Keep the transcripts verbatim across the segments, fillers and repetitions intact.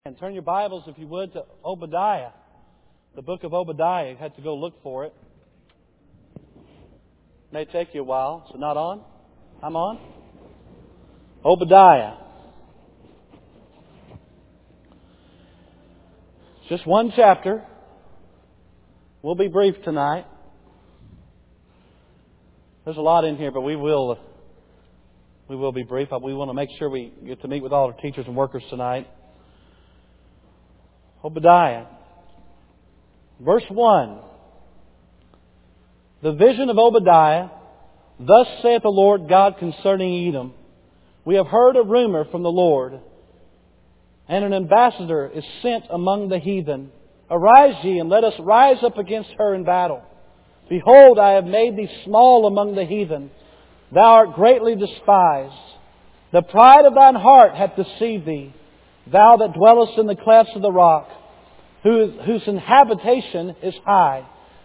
And turn your Bibles, if you would, to Obadiah. The book of Obadiah. You had to go look for it. May take you a while. So not on? I'm on. Obadiah. Just one chapter. We'll be brief tonight. There's a lot in here, but we will we will be brief. We want to make sure we get to meet with all our teachers and workers tonight. Obadiah. Verse one. The vision of Obadiah. Thus saith the Lord God concerning Edom. We have heard a rumor from the Lord, and an ambassador is sent among the heathen. Arise ye, and let us rise up against her in battle. Behold, I have made thee small among the heathen. Thou art greatly despised. The pride of thine heart hath deceived thee. Thou that dwellest in the clefts of the rock, whose, whose inhabitation is high.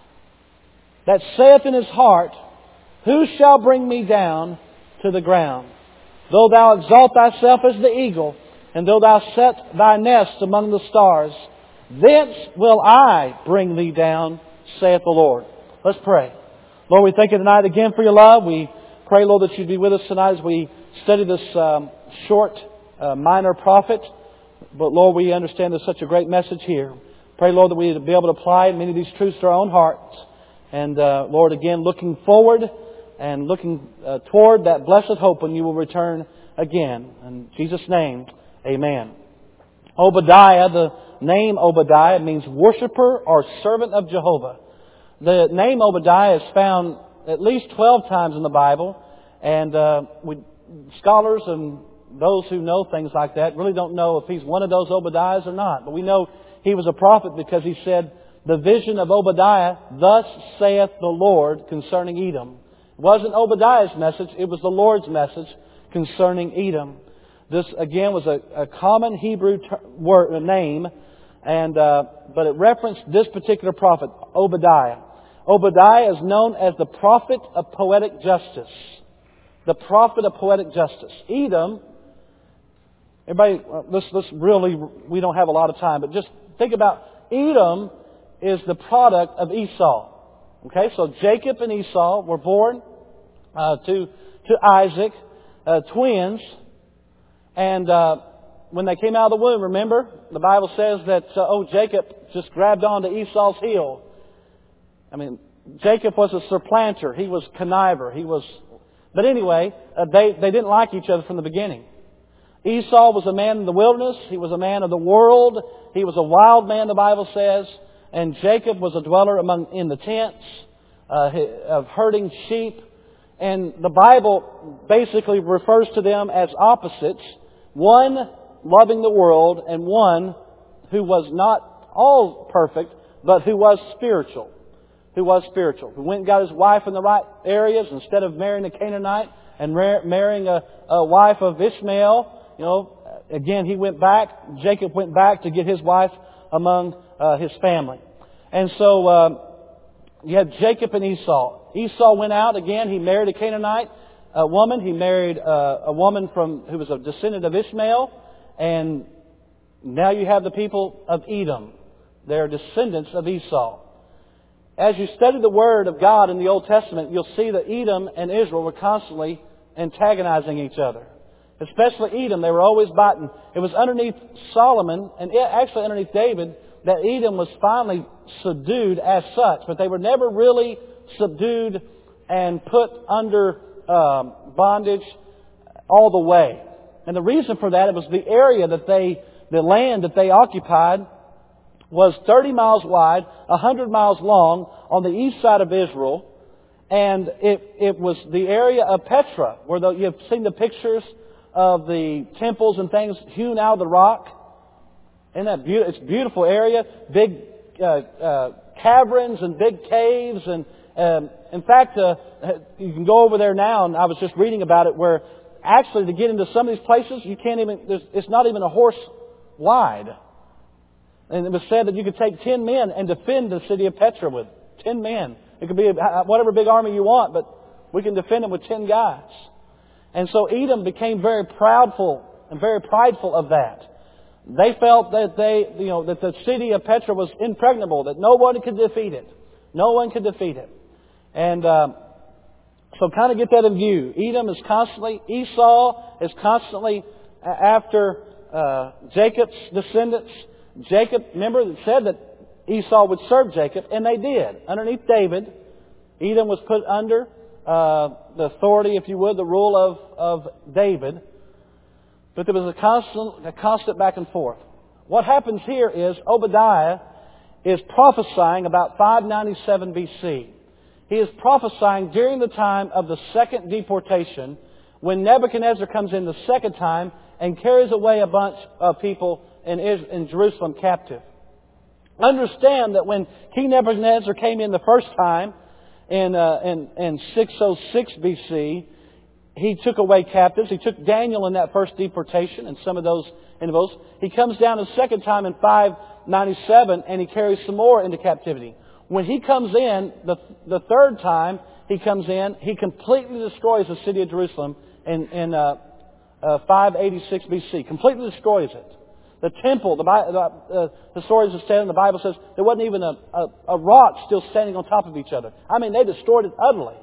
That saith in his heart, Who shall bring me down to the ground? Though thou exalt thyself as the eagle, and though thou set thy nest among the stars, thence will I bring thee down, saith the Lord. Let's pray. Lord, we thank you tonight again for your love. We pray, Lord, that you'd be with us tonight as we study this um, short uh, minor prophet. But Lord, we understand there's such a great message here. Pray, Lord, that we'd be able to apply many of these truths to our own hearts. And uh, Lord, again, looking forward and looking uh, toward that blessed hope when you will return again. In Jesus' name, amen. Obadiah, the name Obadiah means worshiper or servant of Jehovah. The name Obadiah is found at least twelve times in the Bible. And uh, we, scholars and those who know things like that really don't know if he's one of those Obadiahs or not. But we know he was a prophet because he said, the vision of Obadiah, thus saith the Lord concerning Edom. It wasn't Obadiah's message, it was the Lord's message concerning Edom. This, again, was a, a common Hebrew ter- word, name, and uh, but it referenced this particular prophet, Obadiah. Obadiah is known as the prophet of poetic justice. The prophet of poetic justice. Edom, everybody, let's, let's really, we don't have a lot of time, but just think about Edom is the product of Esau. Okay, so Jacob and Esau were born uh, to to Isaac, uh, twins, and uh, when they came out of the womb, remember the Bible says that uh, oh Jacob just grabbed onto Esau's heel. I mean, Jacob was a supplanter. He was conniver. He was, but anyway, uh, they they didn't like each other from the beginning. Esau was a man in the wilderness. He was a man of the world. He was a wild man, the Bible says. And Jacob was a dweller among in the tents uh, of herding sheep. And the Bible basically refers to them as opposites. One loving the world and one who was not all perfect, but who was spiritual. Who was spiritual. Who went and got his wife in the right areas instead of marrying a Canaanite and marrying a, a wife of Ishmael. You know, again, he went back. Jacob went back to get his wife among uh, his family. And so um, you had Jacob and Esau. Esau went out again. He married a Canaanite a woman. He married uh, a woman from who was a descendant of Ishmael. And now you have the people of Edom. They're descendants of Esau. As you study the Word of God in the Old Testament, you'll see that Edom and Israel were constantly antagonizing each other. Especially Edom, they were always biting. It was underneath Solomon, and actually underneath David, that Edom was finally subdued as such. But they were never really subdued and put under um, bondage all the way. And the reason for that, it was the area that they, the land that they occupied was thirty miles wide, one hundred miles long on the east side of Israel. And it, it was the area of Petra, where the, you've seen the pictures of the temples and things hewn out of the rock. Isn't that beautiful? It's a beautiful area. Big uh, uh, caverns and big caves. And um, in fact, uh, you can go over there now, and I was just reading about it, where actually to get into some of these places, you can't even, it's not even a horse wide. And it was said that you could take ten men and defend the city of Petra with. Ten men. It could be whatever big army you want, but we can defend them with ten guys. And so Edom became very proudful and very prideful of that. They felt that they, you know, that the city of Petra was impregnable, that no one could defeat it. No one could defeat it. And uh, so kind of get that in view. Edom is constantly, Esau is constantly after uh, Jacob's descendants. Jacob, remember, it said that Esau would serve Jacob, and they did. Underneath David, Edom was put under uh, the authority, if you would, the rule of, of David. But there was a constant, a constant back and forth. What happens here is Obadiah is prophesying about five ninety-seven B C. He is prophesying during the time of the second deportation, when Nebuchadnezzar comes in the second time and carries away a bunch of people in, Israel, in Jerusalem captive. Understand that when King Nebuchadnezzar came in the first time in, uh, in, in six oh six B C, he took away captives. He took Daniel in that first deportation and some of those individuals. He comes down a second time in five ninety-seven and he carries some more into captivity. When he comes in, the, the third time he comes in, he completely destroys the city of Jerusalem in, in uh, uh, five eighty-six B C. Completely destroys it. The temple, the, the uh, historians have said, the Bible says, there wasn't even a, a, a rock still standing on top of each other. I mean, they destroyed it utterly.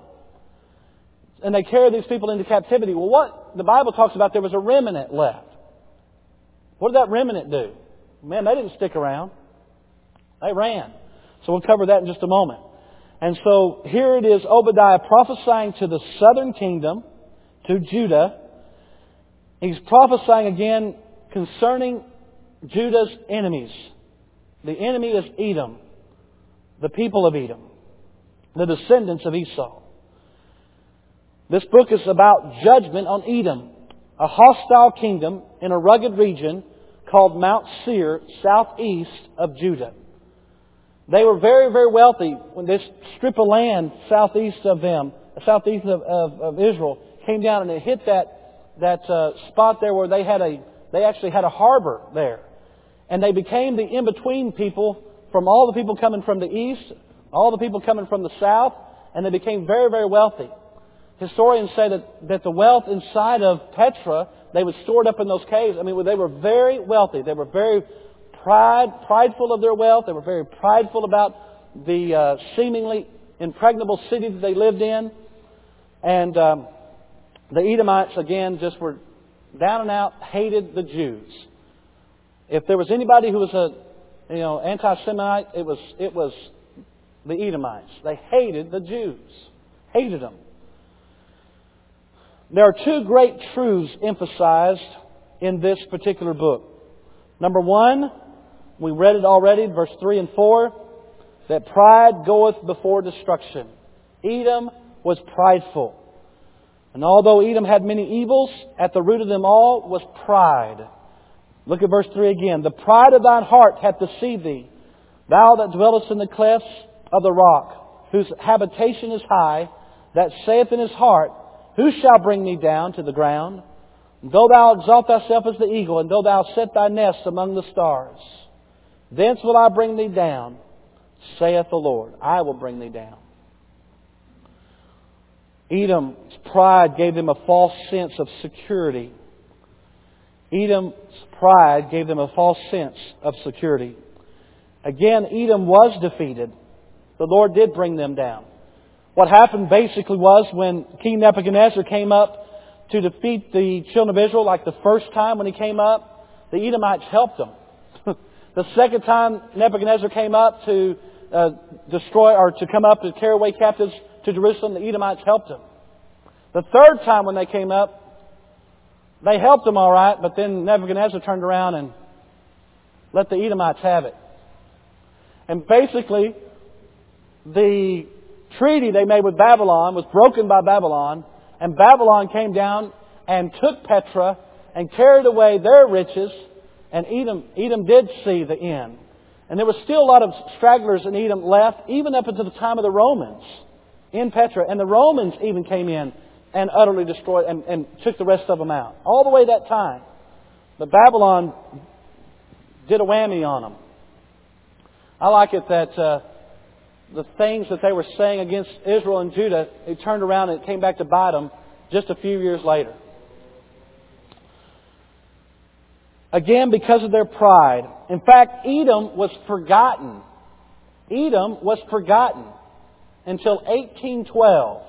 And they carried these people into captivity. Well, what the Bible talks about, there was a remnant left. What did that remnant do? Man, they didn't stick around. They ran. So we'll cover that in just a moment. And so here it is, Obadiah prophesying to the southern kingdom, to Judah. He's prophesying again concerning Judah's enemies. The enemy is Edom, the people of Edom, the descendants of Esau. This book is about judgment on Edom, a hostile kingdom in a rugged region called Mount Seir, southeast of Judah. They were very, very wealthy when this strip of land southeast of them, southeast of, of, of Israel, came down and it hit that that uh, spot there where they had a they actually had a harbor there, and they became the in-between people from all the people coming from the east, all the people coming from the south, and they became very, very wealthy. Historians say that, that the wealth inside of Petra, they was stored up in those caves. I mean, they were very wealthy. They were very pride, prideful of their wealth. They were very prideful about the uh, seemingly impregnable city that they lived in. And um, the Edomites, again, just were down and out, hated the Jews. If there was anybody who was a you know anti-Semite, it was it was the Edomites. They hated the Jews, hated them. There are two great truths emphasized in this particular book. Number one, we read it already, verse three and four, that pride goeth before destruction. Edom was prideful. And although Edom had many evils, at the root of them all was pride. Look at verse three again. The pride of thine heart hath deceived thee, thou that dwellest in the clefts of the rock, whose habitation is high, that saith in his heart, who shall bring me down to the ground? Though thou exalt thyself as the eagle, and though thou set thy nest among the stars, thence will I bring thee down, saith the Lord. I will bring thee down. Edom's pride gave them a false sense of security. Edom's pride gave them a false sense of security. Again, Edom was defeated. The Lord did bring them down. What happened basically was when King Nebuchadnezzar came up to defeat the children of Israel, like the first time when he came up, the Edomites helped him. The second time Nebuchadnezzar came up to uh, destroy or to come up to carry away captives to Jerusalem, the Edomites helped him. The third time when they came up, they helped him all right, but then Nebuchadnezzar turned around and let the Edomites have it. And basically, the treaty they made with Babylon was broken by Babylon, and Babylon came down and took Petra and carried away their riches, and Edom, Edom did see the end. And there was still a lot of stragglers in Edom left, even up until the time of the Romans in Petra. And the Romans even came in and utterly destroyed and, and took the rest of them out. All the way that time. But Babylon did a whammy on them. I like it that uh, the things that they were saying against Israel and Judah, it turned around and it came back to bite them just a few years later. Again, because of their pride. In fact, Edom was forgotten. Edom was forgotten until eighteen twelve.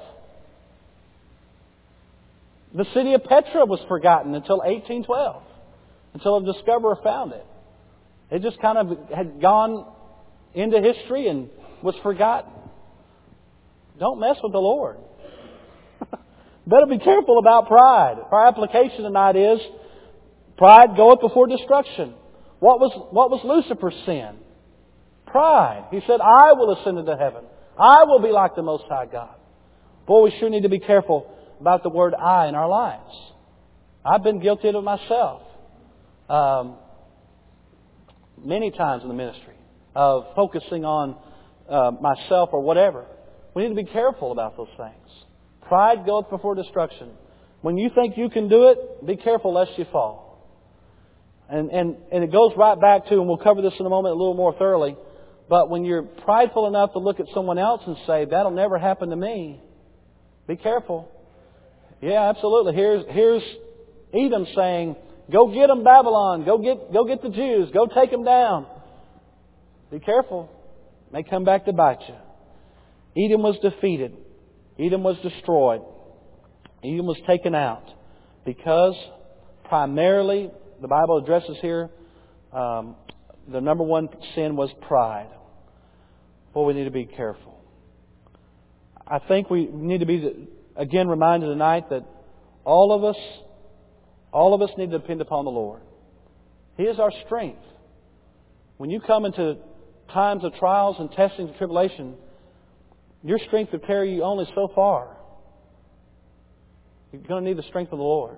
The city of Petra was forgotten until eighteen twelve, until a discoverer found it. It just kind of had gone into history and was forgotten. Don't mess with the Lord. Better be careful about pride. Our application tonight is, pride goeth before destruction. What was, what was Lucifer's sin? Pride. He said, I will ascend into heaven. I will be like the Most High God. Boy, we sure need to be careful about the word I in our lives. I've been guilty of it myself. Um, many times in the ministry. Of focusing on uh, myself or whatever. We need to be careful about those things. Pride goeth before destruction. When you think you can do it, be careful lest you fall. And, and, and it goes right back to, and we'll cover this in a moment a little more thoroughly, but when you're prideful enough to look at someone else and say, that'll never happen to me, be careful. Yeah, absolutely. Here's, here's Edom saying, go get them, Babylon. Go get, go get the Jews. Go take them down. Be careful. It may come back to bite you. Edom was defeated. Edom was destroyed. Edom was taken out because primarily, the Bible addresses here, um, the number one sin was pride. Boy, we need to be careful. I think we need to be, again, reminded tonight that all of us, all of us need to depend upon the Lord. He is our strength. When you come into times of trials and testings and tribulation, your strength will carry you only so far. You're going to need the strength of the Lord.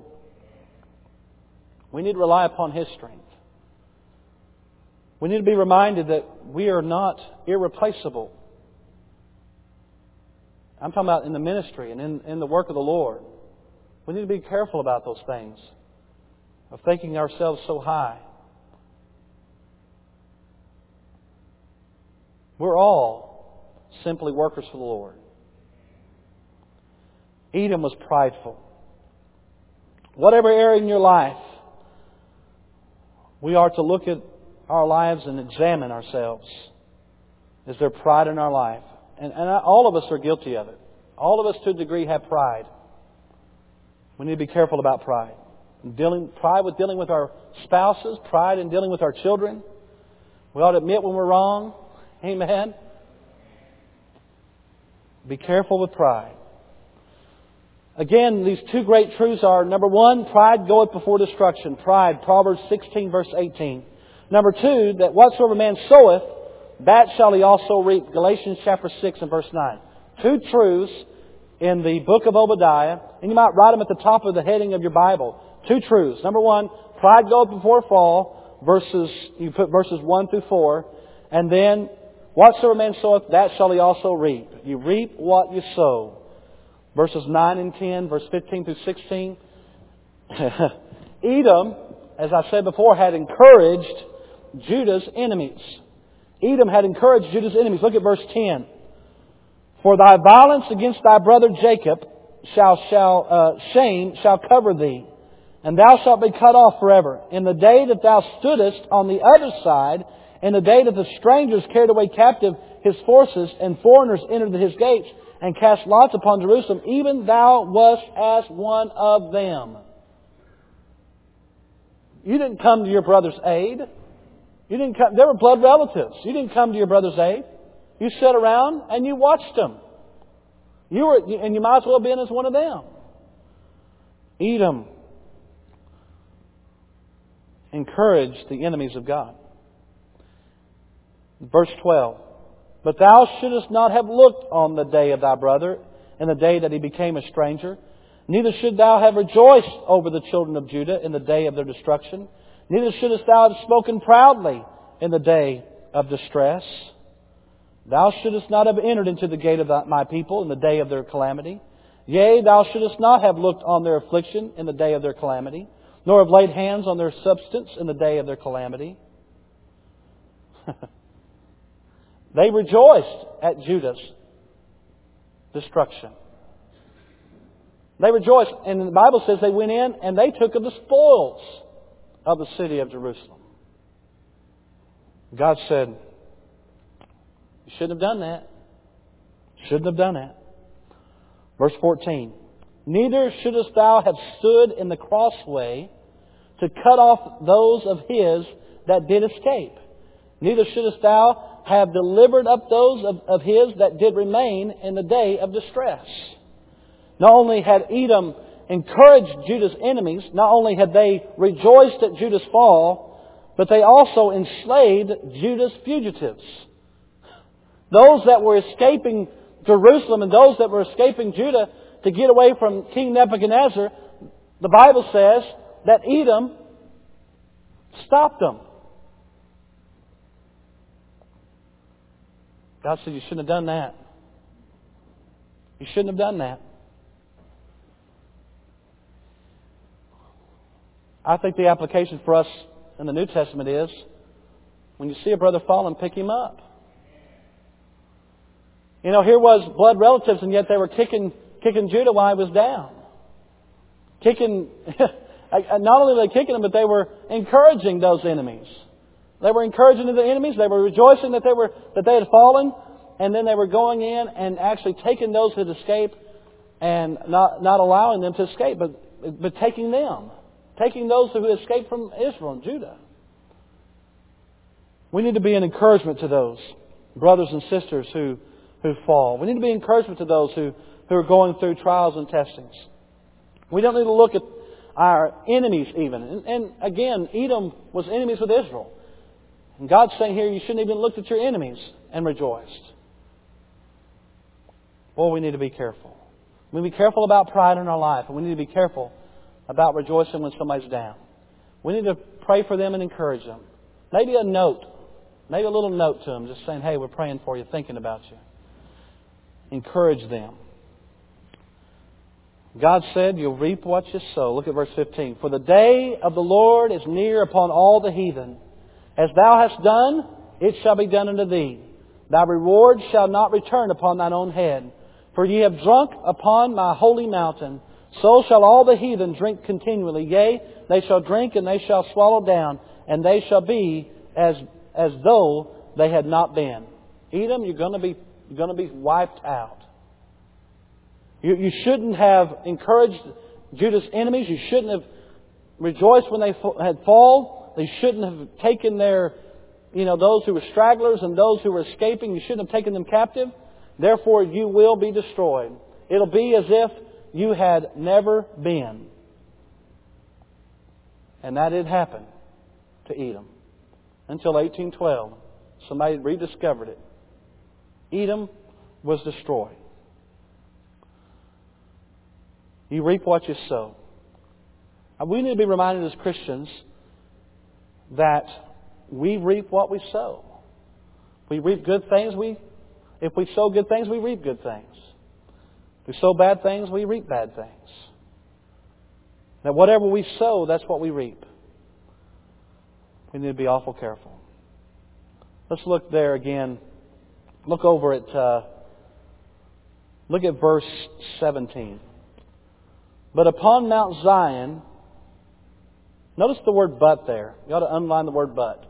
We need to rely upon His strength. We need to be reminded that we are not irreplaceable. I'm talking about in the ministry and in, in the work of the Lord. We need to be careful about those things, of thinking ourselves so high. We're all simply workers for the Lord. Edom was prideful. Whatever area in your life, we are to look at our lives and examine ourselves. Is there pride in our life? And, and all of us are guilty of it. All of us to a degree have pride. We need to be careful about pride. Dealing, pride with dealing with our spouses, pride in dealing with our children. We ought to admit when we're wrong. Amen. Be careful with pride. Again, these two great truths are, number one, pride goeth before destruction. Pride, Proverbs sixteen, verse eighteen. Number two, that whatsoever man soweth, that shall he also reap. Galatians chapter six and verse nine. Two truths in the book of Obadiah, and you might write them at the top of the heading of your Bible. Two truths. Number one, pride goeth before a fall. Verses, you put verses one through four. And then, whatsoever man soweth, that shall he also reap. You reap what you sow. Verses nine and ten, verse fifteen through sixteen. Edom, as I said before, had encouraged Judah's enemies. Edom had encouraged Judah's enemies. Look at verse ten. For thy violence against thy brother Jacob shall, shall uh, shame shall cover thee, and thou shalt be cut off forever. In the day that thou stoodest on the other side, in the day that the strangers carried away captive his forces, and foreigners entered his gates, and cast lots upon Jerusalem, even thou wast as one of them. You didn't come to your brother's aid. You didn't come, they were blood relatives. You didn't come to your brother's aid. You sat around and you watched them. You were, and you might as well have been as one of them. Edom encouraged the enemies of God. Verse twelve. But thou shouldest not have looked on the day of thy brother, and the day that he became a stranger. Neither should thou have rejoiced over the children of Judah in the day of their destruction. Neither shouldest thou have spoken proudly in the day of distress. Thou shouldest not have entered into the gate of my people in the day of their calamity. Yea, thou shouldest not have looked on their affliction in the day of their calamity, nor have laid hands on their substance in the day of their calamity. They rejoiced at Judah's destruction. They rejoiced. And the Bible says they went in and they took of the spoils. of the city of Jerusalem. God said, you shouldn't have done that. Shouldn't have done that. Verse fourteen. Neither shouldest thou have stood in the crossway to cut off those of his that did escape. Neither shouldest thou have delivered up those of, of his that did remain in the day of distress. Not only had Edom encouraged Judah's enemies, not only had they rejoiced at Judah's fall, but they also enslaved Judah's fugitives. Those that were escaping Jerusalem and those that were escaping Judah to get away from King Nebuchadnezzar, the Bible says that Edom stopped them. God said, you shouldn't have done that. You shouldn't have done that. I think the application for us in the New Testament is, when you see a brother fallen, pick him up. You know, here was blood relatives, and yet they were kicking kicking Judah while he was down. Kicking, not only were they kicking him, but they were encouraging those enemies. They were encouraging the enemies. They were rejoicing that they were that they had fallen, and then they were going in and actually taking those who had escaped and not not allowing them to escape, but but taking them, taking those who had escaped from Israel and Judah. We need to be an encouragement to those brothers and sisters who who fall. We need to be encouragement to those who, who are going through trials and testings. We don't need to look at our enemies even. And, and again, Edom was enemies with Israel. And God's saying here, you shouldn't even look at your enemies and rejoiced. Boy, we need to be careful. We need to be careful about pride in our life. And we need to be careful about rejoicing when somebody's down. We need to pray for them and encourage them. Maybe a note. Maybe a little note to them, just saying, hey, we're praying for you, thinking about you. Encourage them. God said, you'll reap what you sow. Look at verse fifteen. For the day of the Lord is near upon all the heathen. As thou hast done, it shall be done unto thee. Thy reward shall not return upon thine own head. For ye have drunk upon my holy mountain. So shall all the heathen drink continually. Yea, they shall drink and they shall swallow down, and they shall be as, as though they had not been. Edom, you're going to be You're going to be wiped out. You, you shouldn't have encouraged Judah's enemies. You shouldn't have rejoiced when they had fallen. They shouldn't have taken their, you know, those who were stragglers and those who were escaping. You shouldn't have taken them captive. Therefore, you will be destroyed. It'll be as if you had never been. And that did happen to Edom until eighteen twelve. Somebody rediscovered it. Edom was destroyed. You reap what you sow. And we need to be reminded as Christians that we reap what we sow. We reap good things. We, if we sow good things, we reap good things. If we sow bad things, we reap bad things. That whatever we sow, that's what we reap. We need to be awful careful. Let's look there again. Look over at, uh, look at verse seventeen. But upon Mount Zion, notice the word but there. You ought to underline the word but.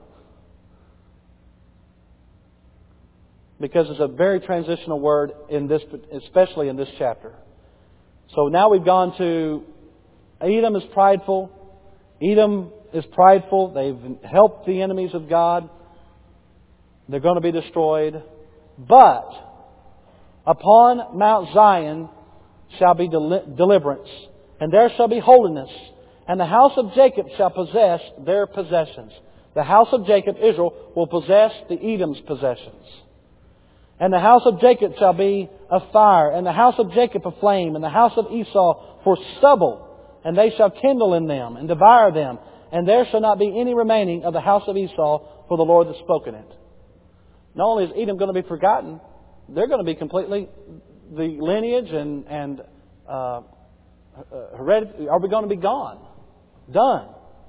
Because it's a very transitional word in this, especially in this chapter. So now we've gone to Edom is prideful. Edom is prideful. They've helped the enemies of God. They're going to be destroyed. But upon Mount Zion shall be del- deliverance, and there shall be holiness, and the house of Jacob shall possess their possessions. The house of Jacob, Israel, will possess the Edom's possessions. And the house of Jacob shall be a fire, and the house of Jacob a flame, and the house of Esau for stubble, and they shall kindle in them and devour them, and there shall not be any remaining of the house of Esau, for the Lord hath spoken it. Not only is Edom going to be forgotten, they're going to be completely, the lineage and, and uh, heredity are going to be gone. Done.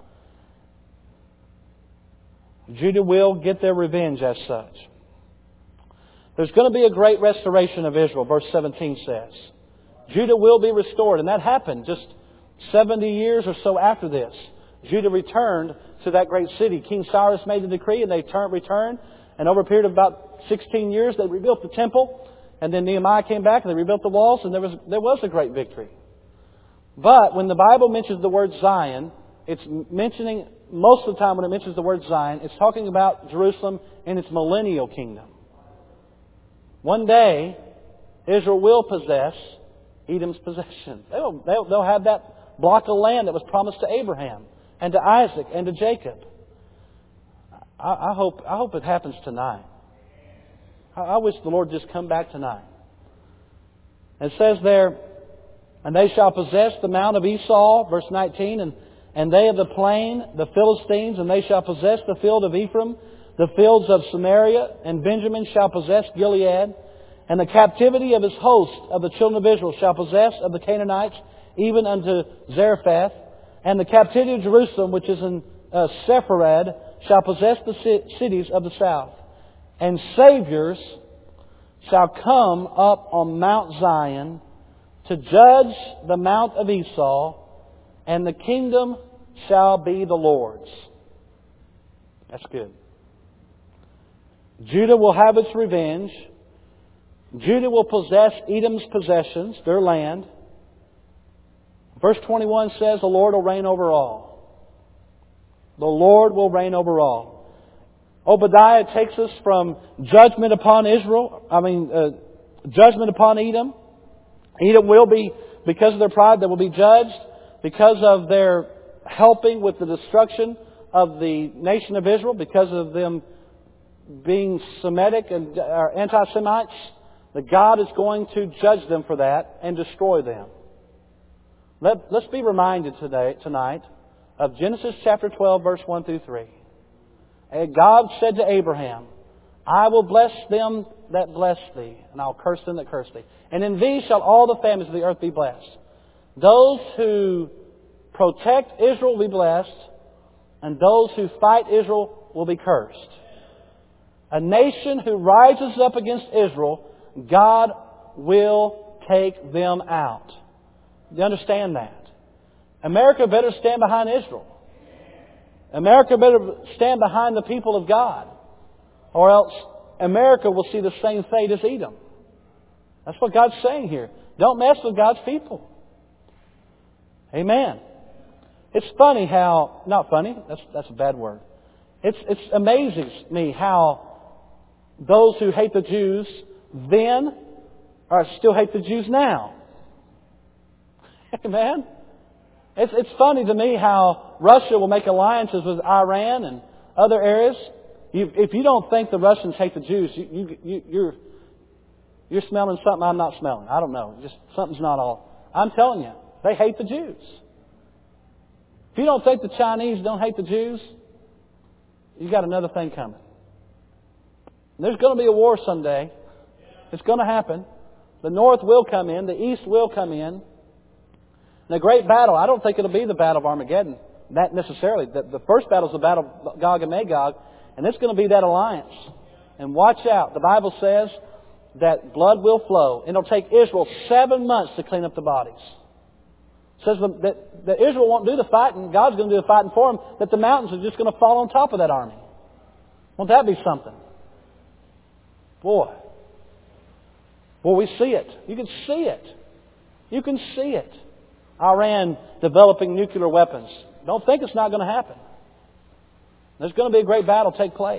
Judah will get their revenge as such. There's going to be a great restoration of Israel, verse seventeen says. Judah will be restored, and that happened just seventy years or so after this. Judah returned to that great city. King Cyrus made the decree and they turn, returned. And over a period of about sixteen years, they rebuilt the temple. And then Nehemiah came back and they rebuilt the walls, and there was, there was a great victory. But when the Bible mentions the word Zion, it's mentioning, most of the time when it mentions the word Zion, it's talking about Jerusalem in its millennial kingdom. One day, Israel will possess Edom's possession. They'll, they'll, they'll have that block of land that was promised to Abraham and to Isaac and to Jacob. I, I hope I hope it happens tonight. I, I wish the Lord just come back tonight. It says there, and they shall possess the mount of Esau, verse nineteen, and, and they of the plain, the Philistines, and they shall possess the field of Ephraim, the fields of Samaria, and Benjamin shall possess Gilead. And the captivity of his host of the children of Israel shall possess of the Canaanites, even unto Zarephath. And the captivity of Jerusalem, which is in uh, Sepharad, shall possess the cities of the south. And saviors shall come up on Mount Zion to judge the mount of Esau, and the kingdom shall be the Lord's. That's good. Judah will have its revenge. Judah will possess Edom's possessions, their land. Verse twenty-one says, the Lord will reign over all. The Lord will reign over all. Obadiah takes us from judgment upon Israel, I mean, uh, judgment upon Edom. Edom will be, because of their pride, they will be judged. Because of their helping with the destruction of the nation of Israel, because of them being Semitic and uh, anti-Semites, that God is going to judge them for that and destroy them. Let, let's be reminded today, tonight of Genesis chapter twelve, verse one through three. And God said to Abraham, I will bless them that bless thee, and I'll curse them that curse thee. And in thee shall all the families of the earth be blessed. Those who protect Israel will be blessed, and those who fight Israel will be cursed. A nation who rises up against Israel, God will take them out. You understand that? America better stand behind Israel. America better stand behind the people of God. Or else America will see the same fate as Edom. That's what God's saying here. Don't mess with God's people. Amen. It's funny how, not funny, that's, that's a bad word. It's, it's amazes me how those who hate the Jews then or still hate the Jews now. Amen. It's, it's funny to me how Russia will make alliances with Iran and other areas. You, if you don't think the Russians hate the Jews, you, you, you, you're, you're smelling something I'm not smelling. I don't know. Just something's not all. I'm telling you, they hate the Jews. If you don't think the Chinese don't hate the Jews, you've got another thing coming. There's going to be a war someday. It's going to happen. The North will come in. The East will come in. And a great battle, I don't think it'll be the battle of Armageddon. Not necessarily. The, the first battle is the battle of Gog and Magog. And it's going to be that alliance. And watch out. The Bible says that blood will flow. And it'll take Israel seven months to clean up the bodies. It says that, that Israel won't do the fighting. God's going to do the fighting for them. That the mountains are just going to fall on top of that army. Won't that be something? Boy. Boy, we see it. You can see it. You can see it. Iran developing nuclear weapons. Don't think it's not going to happen. There's going to be a great battle take place.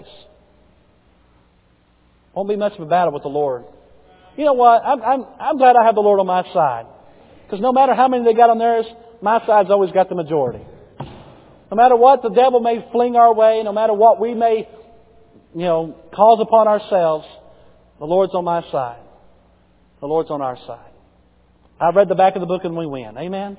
Won't be much of a battle with the Lord. You know what? I'm, I'm, I'm glad I have the Lord on my side. Because no matter how many they got on theirs, my side's always got the majority. No matter what the devil may fling our way, no matter what we may, you know, cause upon ourselves, the Lord's on my side. The Lord's on our side. I've read the back of the book and we win. Amen?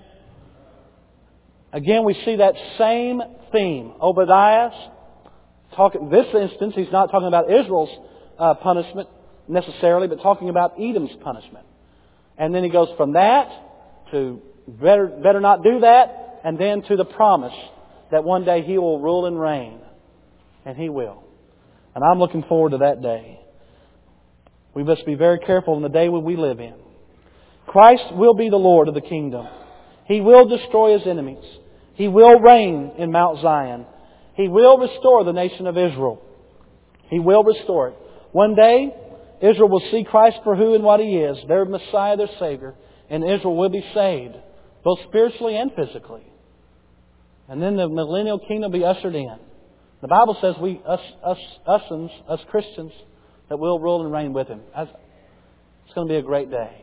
Again, we see that same theme. Obadiah, talking, this instance, he's not talking about Israel's uh, punishment necessarily, but talking about Edom's punishment. And then he goes from that to better, better not do that, and then to the promise that one day he will rule and reign. And he will. And I'm looking forward to that day. We must be very careful in the day when we live in. Christ will be the Lord of the kingdom. He will destroy His enemies. He will reign in Mount Zion. He will restore the nation of Israel. He will restore it. One day, Israel will see Christ for who and what He is, their Messiah, their Savior, and Israel will be saved, both spiritually and physically. And then the millennial kingdom will be ushered in. The Bible says we, us, us, usins, us Christians, that will rule and reign with Him. It's going to be a great day.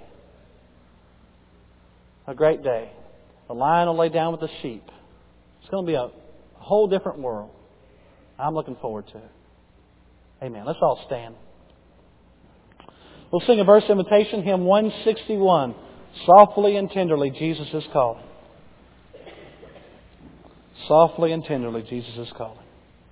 A great day. The lion will lay down with the sheep. It's going to be a whole different world. I'm looking forward to it. Amen. Let's all stand. We'll sing a verse invitation, hymn one sixty-one. Softly and tenderly, Jesus is calling. Softly and tenderly, Jesus is calling.